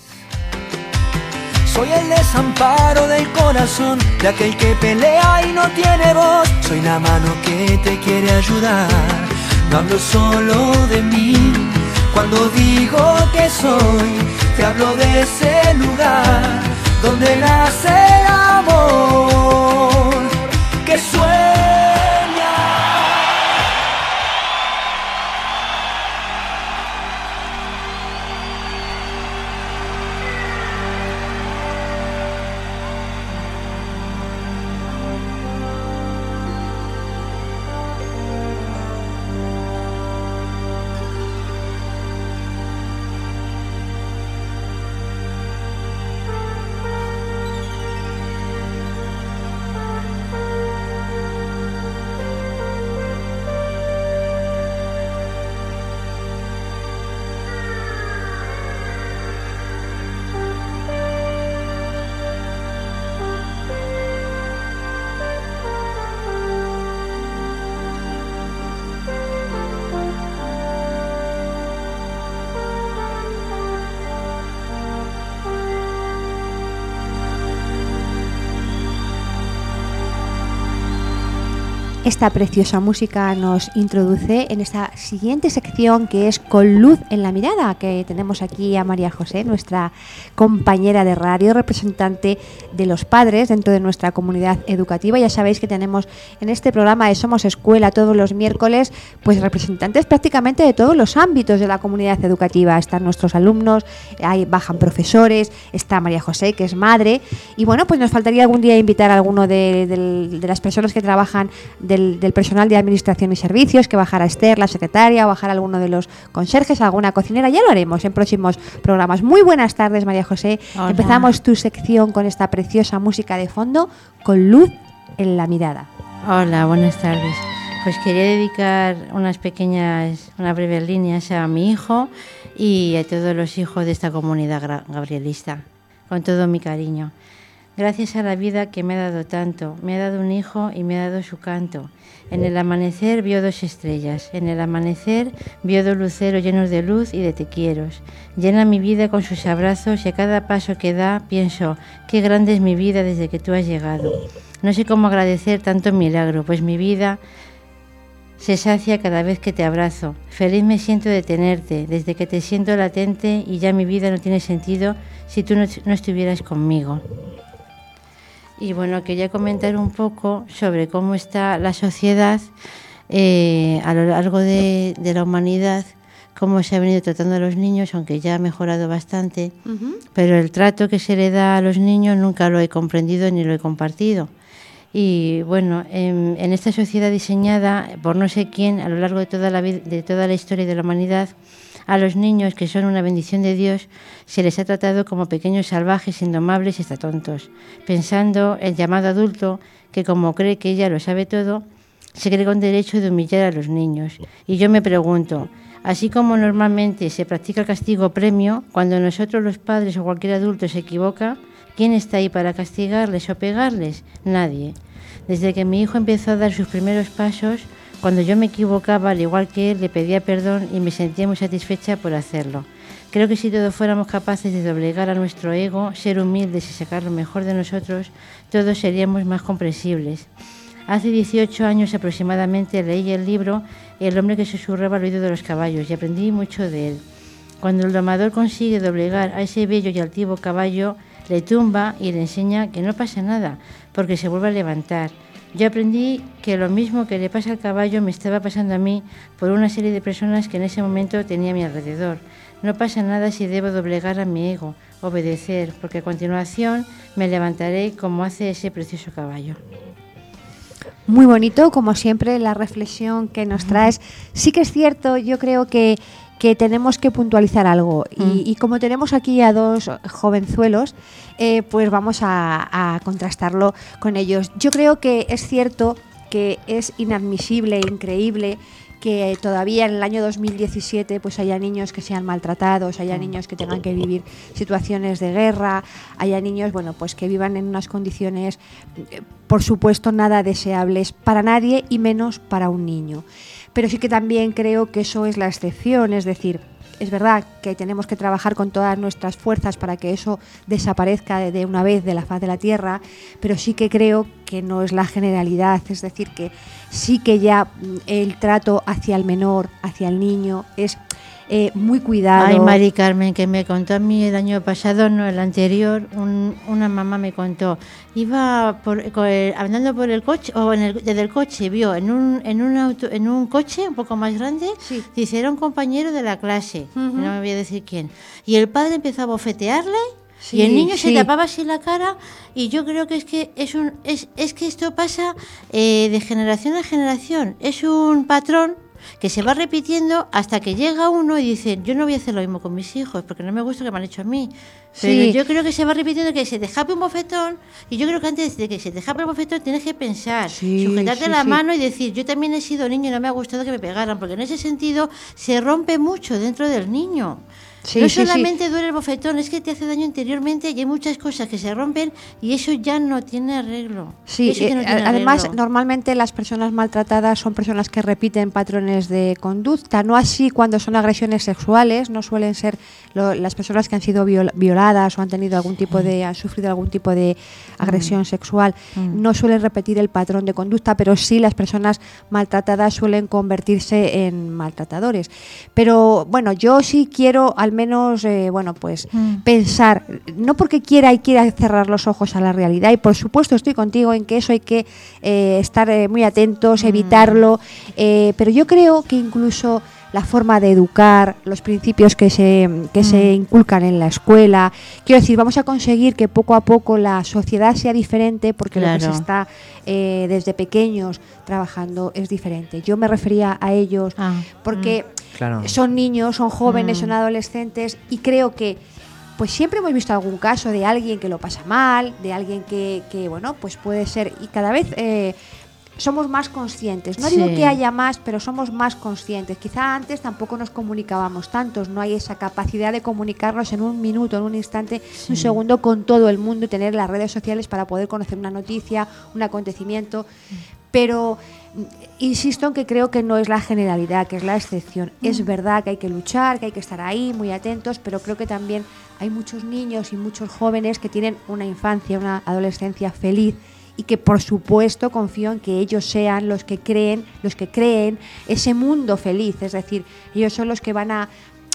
[SPEAKER 1] Soy el desamparo del corazón de aquel que pelea y no tiene voz. Soy la mano que te quiere ayudar. No hablo solo de mí. Cuando digo que soy, te hablo de ese lugar donde nace el amor que sueña.
[SPEAKER 2] Esta preciosa música nos introduce en esta siguiente sección, que es Con Luz en la Mirada, que tenemos aquí a María José, nuestra compañera de radio, representante de los padres dentro de nuestra comunidad educativa. Ya sabéis que tenemos en este programa de Somos Escuela todos los miércoles pues representantes prácticamente de todos los ámbitos de la comunidad educativa. Están nuestros alumnos, bajan profesores, está María José, que es madre, y bueno, pues nos faltaría algún día invitar a alguno de las personas que trabajan del personal de administración y servicios, que bajara Esther, la secretaria, o bajar alguno de los conserjes, alguna cocinera. Ya lo haremos en próximos programas. Muy buenas tardes, María José.
[SPEAKER 11] Hola.
[SPEAKER 2] Empezamos tu sección con esta preciosa música de fondo, Con Luz en la Mirada.
[SPEAKER 11] Hola, buenas tardes. Pues quería dedicar unas breves líneas a mi hijo y a todos los hijos de esta comunidad gabrielista, con todo mi cariño. Gracias a la vida que me ha dado tanto, me ha dado un hijo y me ha dado su canto. En el amanecer vio 2 estrellas, en el amanecer vio 2 luceros llenos de luz y de te quieros. Llena mi vida con sus abrazos y a cada paso que da pienso, qué grande es mi vida desde que tú has llegado. No sé cómo agradecer tanto milagro, pues mi vida se sacia cada vez que te abrazo. Feliz me siento de tenerte, desde que te siento latente y ya mi vida no tiene sentido si tú no estuvieras conmigo. Y bueno, quería comentar un poco sobre cómo está la sociedad a lo largo de la humanidad, cómo se ha venido tratando a los niños, aunque ya ha mejorado bastante, pero el trato que se le da a los niños nunca lo he comprendido ni lo he compartido. Y bueno, en esta sociedad diseñada por no sé quién a lo largo de toda la historia de la humanidad, a los niños, que son una bendición de Dios, se les ha tratado como pequeños salvajes, indomables y hasta tontos, pensando el llamado adulto, que como cree que ella lo sabe todo, se cree con derecho de humillar a los niños. Y yo me pregunto, así como normalmente se practica el castigo-premio, cuando nosotros los padres o cualquier adulto se equivoca, ¿quién está ahí para castigarles o pegarles? Nadie. Desde que mi hijo empezó a dar sus primeros pasos, cuando yo me equivocaba, al igual que él, le pedía perdón y me sentía muy satisfecha por hacerlo. Creo que si todos fuéramos capaces de doblegar a nuestro ego, ser humildes y sacar lo mejor de nosotros, todos seríamos más comprensibles. Hace 18 años aproximadamente leí el libro El hombre que susurraba al oído de los caballos y aprendí mucho de él. Cuando el domador consigue doblegar a ese bello y altivo caballo, le tumba y le enseña que no pasa nada, porque se vuelve a levantar. Yo aprendí que lo mismo que le pasa al caballo me estaba pasando a mí por una serie de personas que en ese momento tenía a mi alrededor. No pasa nada si debo doblegar a mi ego, obedecer, porque a continuación me levantaré como hace ese precioso caballo.
[SPEAKER 2] Muy bonito, como siempre, la reflexión que nos traes. Sí que es cierto, yo creo que tenemos que puntualizar algo y como tenemos aquí a dos jovenzuelos, pues vamos a contrastarlo con ellos. Yo creo que es cierto que es inadmisible, increíble que todavía en el año 2017 pues haya niños que sean maltratados, haya niños que tengan que vivir situaciones de guerra, haya niños, bueno, pues que vivan en unas condiciones, por supuesto, nada deseables para nadie y menos para un niño. Pero sí que también creo que eso es la excepción, es decir, es verdad que tenemos que trabajar con todas nuestras fuerzas para que eso desaparezca de una vez de la faz de la tierra, pero sí que creo que no es la generalidad, es decir, que sí que ya el trato hacia el menor, hacia el niño, es muy cuidado.
[SPEAKER 11] Ay, Mari Carmen, que me contó a mí el año pasado, no el anterior, una mamá me contó, iba andando por el coche, o desde el coche, vio en un coche un poco más grande,
[SPEAKER 2] sí.
[SPEAKER 11] Dice, era un compañero de la clase, no me voy a decir quién, y el padre empezó a bofetearle. Sí, y el niño se tapaba así la cara, y yo creo que es que esto pasa de generación a generación, es un patrón que se va repitiendo hasta que llega uno y dice, yo no voy a hacer lo mismo con mis hijos porque no me gusta lo que me han hecho a mí. Pero sí, yo creo que se va repitiendo que se te escape un bofetón, y yo creo que antes de que se te escape el bofetón tienes que pensar, sujetarte la mano y decir, yo también he sido niño y no me ha gustado que me pegaran, porque en ese sentido se rompe mucho dentro del niño. Sí, no solamente duele el bofetón, es que te hace daño interiormente y hay muchas cosas que se rompen y eso ya no tiene arreglo.
[SPEAKER 2] Sí, además normalmente las personas maltratadas son personas que repiten patrones de conducta, no así cuando son agresiones sexuales, no suelen ser las personas que han sido violadas o han tenido han sufrido algún tipo de agresión sexual, no suelen repetir el patrón de conducta, pero sí las personas maltratadas suelen convertirse en maltratadores. Pero bueno, yo sí quiero al menos pensar, no porque quiera cerrar los ojos a la realidad, y por supuesto estoy contigo en que eso hay que estar muy atentos, evitarlo, pero yo creo que incluso la forma de educar, los principios que se inculcan en la escuela, quiero decir, vamos a conseguir que poco a poco la sociedad sea diferente, porque lo que se está desde pequeños trabajando es diferente. Yo me refería a ellos porque son niños, son jóvenes, son adolescentes, y creo que pues siempre hemos visto algún caso de alguien que lo pasa mal, de alguien que bueno, pues puede ser, y cada vez somos más conscientes. No digo que haya más, pero somos más conscientes. Quizá antes tampoco nos comunicábamos tantos, no hay esa capacidad de comunicarnos en un minuto, en un instante, un segundo con todo el mundo y tener las redes sociales para poder conocer una noticia, un acontecimiento. Pero insisto en que creo que no es la generalidad, que es la excepción. Es verdad que hay que luchar, que hay que estar ahí muy atentos, pero creo que también hay muchos niños y muchos jóvenes que tienen una infancia, una adolescencia feliz, y que por supuesto confío en que ellos sean los que creen ese mundo feliz, es decir, ellos son los que van a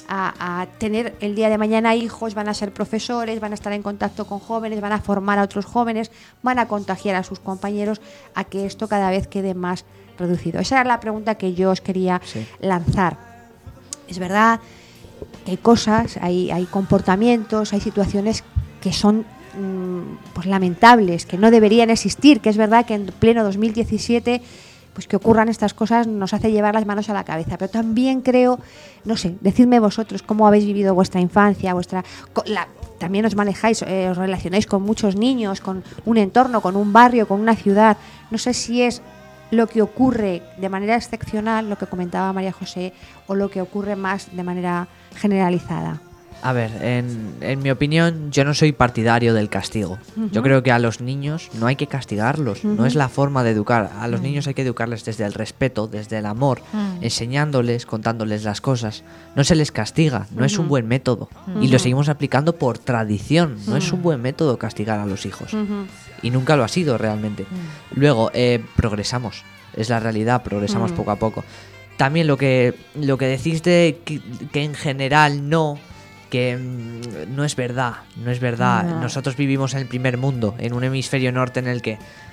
[SPEAKER 2] tener el día de mañana hijos, van a ser profesores, van a estar en contacto con jóvenes, van a formar a otros jóvenes, van a contagiar a sus compañeros a que esto cada vez quede más reducido. Esa era la pregunta que yo os quería lanzar. Es verdad que hay cosas, hay comportamientos, hay situaciones que son pues lamentables, que no deberían existir, que es verdad que en pleno 2017 pues que ocurran estas cosas nos hace llevar las manos a la cabeza, pero también creo, no sé, decidme vosotros cómo habéis vivido vuestra infancia, también os manejáis, os relacionáis con muchos niños, con un entorno, con un barrio, con una ciudad, no sé si es lo que ocurre de manera excepcional, lo que comentaba María José, o lo que ocurre más de manera generalizada.
[SPEAKER 4] A ver, en mi opinión, yo no soy partidario del castigo. Yo creo que a los niños no hay que castigarlos, no es la forma de educar. A los niños hay que educarles desde el respeto, desde el amor, enseñándoles, contándoles las cosas. No se les castiga, no es un buen método. Y lo seguimos aplicando por tradición, no es un buen método castigar a los hijos. Y nunca lo ha sido realmente. Luego, progresamos, es la realidad, progresamos poco a poco. También lo que decís de que en general que no es verdad.
[SPEAKER 11] No.
[SPEAKER 4] Nosotros vivimos en el primer mundo, en un hemisferio norte en el que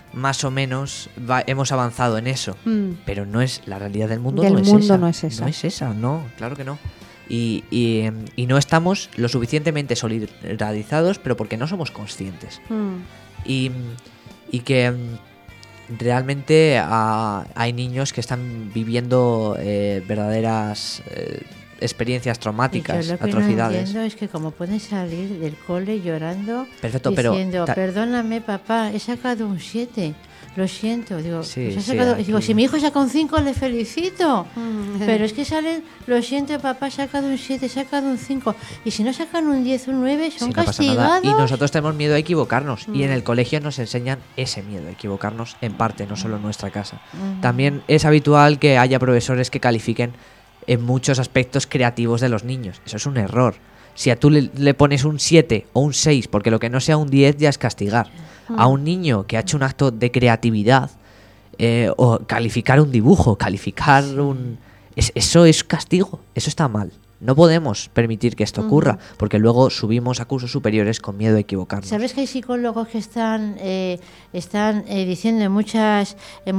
[SPEAKER 4] más o menos hemos avanzado en eso. Pero no es la realidad del mundo.
[SPEAKER 2] Del
[SPEAKER 4] no es
[SPEAKER 2] mundo
[SPEAKER 4] esa.
[SPEAKER 2] no es esa.
[SPEAKER 4] No es esa, no, claro que no. Y no estamos lo suficientemente solidarizados, pero porque no somos conscientes. Y que realmente hay niños que están viviendo verdaderas experiencias traumáticas,
[SPEAKER 11] yo lo que
[SPEAKER 4] atrocidades.
[SPEAKER 11] no entiendo es que como pueden salir del cole llorando,
[SPEAKER 4] Perfecto,
[SPEAKER 11] diciendo,
[SPEAKER 4] pero
[SPEAKER 11] perdóname papá, he sacado un 7, lo siento. Digo,
[SPEAKER 4] Sí,
[SPEAKER 11] pues
[SPEAKER 4] sí,
[SPEAKER 11] digo, si mi hijo saca un 5 le felicito, pero es que salen, lo siento papá, he sacado un 7, he sacado un 5, y si no sacan un 10, un 9, son
[SPEAKER 4] Sí, no pasa
[SPEAKER 11] castigados.
[SPEAKER 4] nada. Y nosotros tenemos miedo a equivocarnos. Y en el colegio nos enseñan ese miedo a equivocarnos en parte, no solo en nuestra casa. También es habitual que haya profesores que califiquen en muchos aspectos creativos de los niños. Eso es un error. Si a tú le pones un 7 o un 6, porque lo que no sea un 10 ya es castigar. A un niño que ha hecho un acto de creatividad, o calificar un dibujo, calificar un... Eso es castigo, eso está mal. No podemos permitir que esto ocurra, porque luego subimos a cursos superiores con miedo a equivocarnos.
[SPEAKER 11] ¿Sabes que hay psicólogos que están diciendo en muchas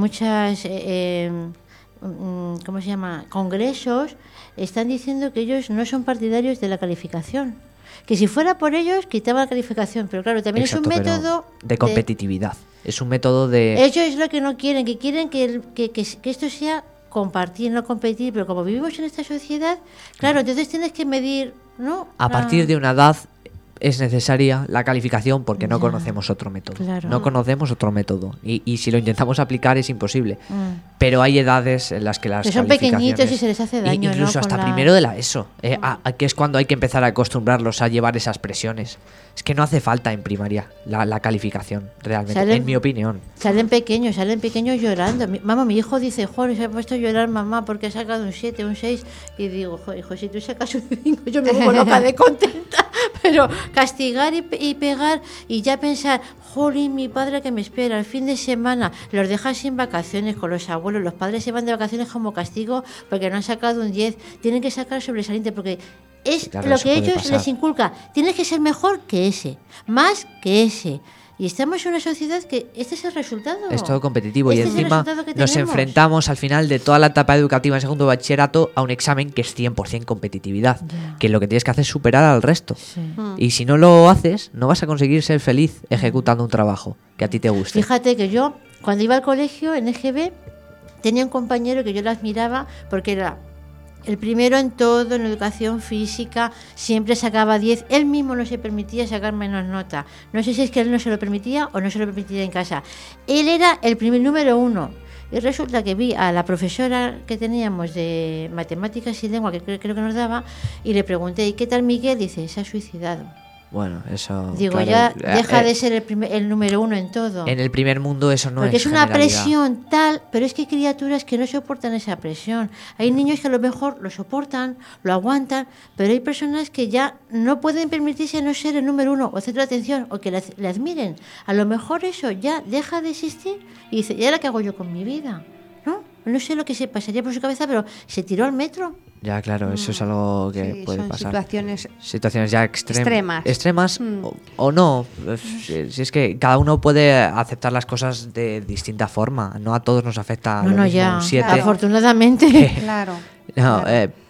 [SPEAKER 11] ¿cómo se llama? Congresos, están diciendo que ellos no son partidarios de la calificación? Que si fuera por ellos, quitaban la calificación. Pero claro, también
[SPEAKER 4] Exacto,
[SPEAKER 11] es un
[SPEAKER 4] pero
[SPEAKER 11] método
[SPEAKER 4] de competitividad. Es un método de...
[SPEAKER 11] Ellos es lo que no quieren, que quieren que esto sea compartir, no competir. Pero como vivimos en esta sociedad, claro, entonces tienes que medir, ¿no?
[SPEAKER 4] A partir de una edad es necesaria la calificación porque no conocemos otro método.
[SPEAKER 11] Claro.
[SPEAKER 4] No conocemos otro método. Y si lo intentamos aplicar es imposible. Pero hay edades en las que las
[SPEAKER 11] Que son
[SPEAKER 4] calificaciones...
[SPEAKER 11] pequeñitos y se les hace daño, ¿no?
[SPEAKER 4] Incluso
[SPEAKER 11] Con
[SPEAKER 4] hasta
[SPEAKER 11] la-
[SPEAKER 4] primero de la ESO. Que es cuando hay que empezar a acostumbrarlos a llevar esas presiones. Es que no hace falta en primaria la calificación, realmente,
[SPEAKER 11] Salen-
[SPEAKER 4] en mi opinión.
[SPEAKER 11] Salen pequeños llorando. Mi hijo dice, joder, se ha puesto a llorar mamá porque ha sacado un 7, un 6. Y digo, joder, hijo, si tú sacas un 5, yo me pongo loca de contenta. Pero castigar y pegar y ya pensar, jolín, mi padre que me espera el fin de semana, los dejas sin vacaciones con los abuelos, los padres se van de vacaciones como castigo porque no han sacado un 10, tienen que sacar sobresaliente porque es
[SPEAKER 4] Claro,
[SPEAKER 11] lo
[SPEAKER 4] eso
[SPEAKER 11] que
[SPEAKER 4] puede
[SPEAKER 11] ellos
[SPEAKER 4] pasar.
[SPEAKER 11] les inculca, tienes que ser mejor que ese, más que ese. Y estamos en una sociedad que este es el resultado.
[SPEAKER 4] Es todo competitivo
[SPEAKER 11] Este
[SPEAKER 4] y
[SPEAKER 11] es el
[SPEAKER 4] encima
[SPEAKER 11] resultado que
[SPEAKER 4] nos
[SPEAKER 11] tenemos.
[SPEAKER 4] enfrentamos al final de toda la etapa educativa en segundo de bachillerato a un examen que es 100% competitividad, que lo que tienes que hacer es superar al resto. Y si no lo haces, no vas a conseguir ser feliz ejecutando un trabajo que a ti te guste.
[SPEAKER 11] Fíjate que yo, cuando iba al colegio en EGB, tenía un compañero que yo le admiraba porque era el primero en todo, en educación física, siempre sacaba 10. Él mismo no se permitía sacar menos nota. No sé si es que él no se lo permitía o no se lo permitía en casa. Él era el primer número 1. Y resulta que vi a la profesora que teníamos de matemáticas y lengua, que creo que nos daba, y le pregunté, ¿y qué tal Miguel? Dice, se ha suicidado.
[SPEAKER 4] Bueno, eso...
[SPEAKER 11] Digo,
[SPEAKER 4] claro,
[SPEAKER 11] ya deja de ser el número 1 en todo.
[SPEAKER 4] En el primer mundo eso no
[SPEAKER 11] Porque
[SPEAKER 4] es
[SPEAKER 11] es una
[SPEAKER 4] generalidad.
[SPEAKER 11] presión tal, pero es que hay criaturas que no soportan esa presión. Hay niños que a lo mejor lo soportan, lo aguantan, pero hay personas que ya no pueden permitirse no ser el número 1 o centro de atención o que le admiren. A lo mejor eso ya deja de existir y dice, ¿y ahora qué hago yo con mi vida? No sé lo que se pasaría por su cabeza, pero se tiró al metro.
[SPEAKER 4] Ya, claro, eso es algo que
[SPEAKER 2] Sí,
[SPEAKER 4] puede
[SPEAKER 2] son
[SPEAKER 4] pasar.
[SPEAKER 2] situaciones
[SPEAKER 4] ya
[SPEAKER 2] extremas.
[SPEAKER 4] Extremas o no. Si es que cada uno puede aceptar las cosas de distinta forma. No a todos nos afecta lo
[SPEAKER 11] No,
[SPEAKER 4] mismo
[SPEAKER 11] ya,
[SPEAKER 4] un 7.
[SPEAKER 11] afortunadamente.
[SPEAKER 2] Claro.
[SPEAKER 4] No,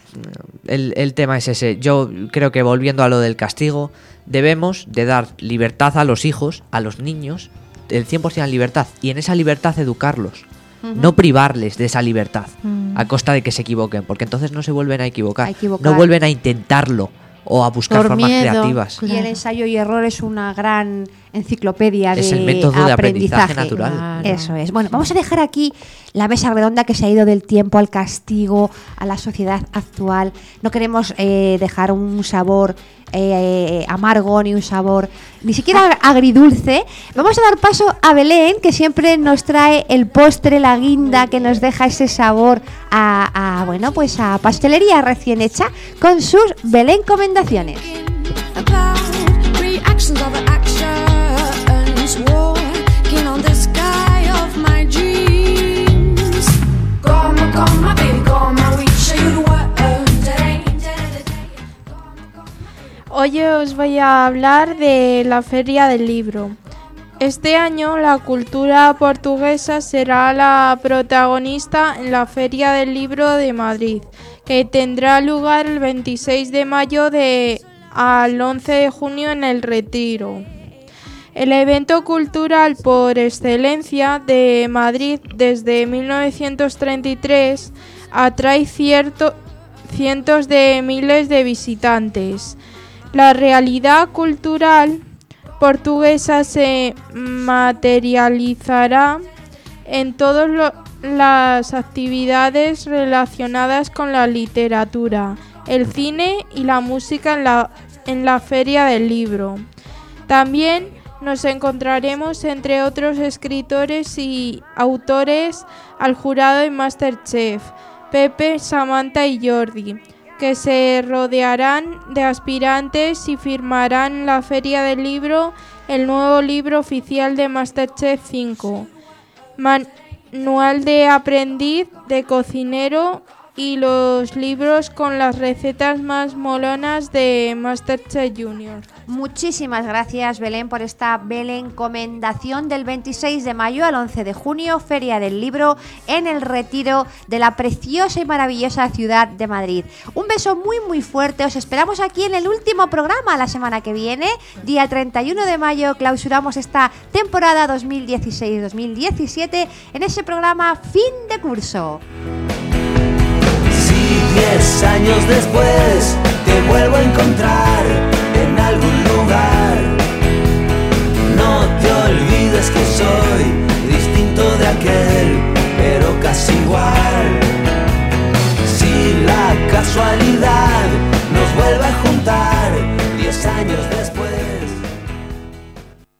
[SPEAKER 4] el tema es ese. Yo creo que volviendo a lo del castigo, debemos de dar libertad a los hijos, a los niños, el 100% de libertad. Y en esa libertad educarlos. No privarles de esa libertad a costa de que se equivoquen, porque entonces no se vuelven a equivocar. No vuelven a intentarlo o a buscar
[SPEAKER 2] Por
[SPEAKER 4] formas
[SPEAKER 2] miedo,
[SPEAKER 4] creativas.
[SPEAKER 2] Y el ensayo y error es una gran enciclopedia
[SPEAKER 4] Es
[SPEAKER 2] de
[SPEAKER 4] el método de aprendizaje
[SPEAKER 2] aprendizaje.
[SPEAKER 4] natural.
[SPEAKER 11] Claro.
[SPEAKER 2] Eso es. Bueno, vamos a dejar aquí la mesa redonda que se ha ido del tiempo al castigo, a la sociedad actual. No queremos dejar un sabor amargo ni un sabor ni siquiera agridulce. Vamos a dar paso a Belén, que siempre nos trae el postre, la guinda que nos deja ese sabor a pastelería recién hecha con sus Belén Comendaciones.
[SPEAKER 12] Hoy os voy a hablar de la Feria del Libro. Este año la cultura portuguesa será la protagonista en la Feria del Libro de Madrid, que tendrá lugar el 26 de mayo al 11 de junio en El Retiro. El evento cultural por excelencia de Madrid desde 1933 atrae cientos de miles de visitantes. La realidad cultural portuguesa se materializará en todas las actividades relacionadas con la literatura, el cine y la música en la Feria del Libro. También nos encontraremos, entre otros escritores y autores, al jurado en MasterChef, Pepe, Samantha y Jordi, que se rodearán de aspirantes y firmarán en la Feria del Libro el nuevo libro oficial de MasterChef 5, Manual de Aprendiz de Cocinero, y los libros con las recetas más molonas de MasterChef Junior.
[SPEAKER 2] Muchísimas gracias, Belén, por esta belencomendación del 26 de mayo al 11 de junio, Feria del Libro en El Retiro de la preciosa y maravillosa ciudad de Madrid. Un beso muy muy fuerte, os esperamos aquí en el último programa la semana que viene, día 31 de mayo, clausuramos esta temporada 2016-2017 en ese programa Fin de Curso.
[SPEAKER 1] 10 años después te vuelvo a encontrar en algún lugar. No te olvides que soy distinto de aquel, pero casi igual. Si la casualidad nos vuelve a juntar,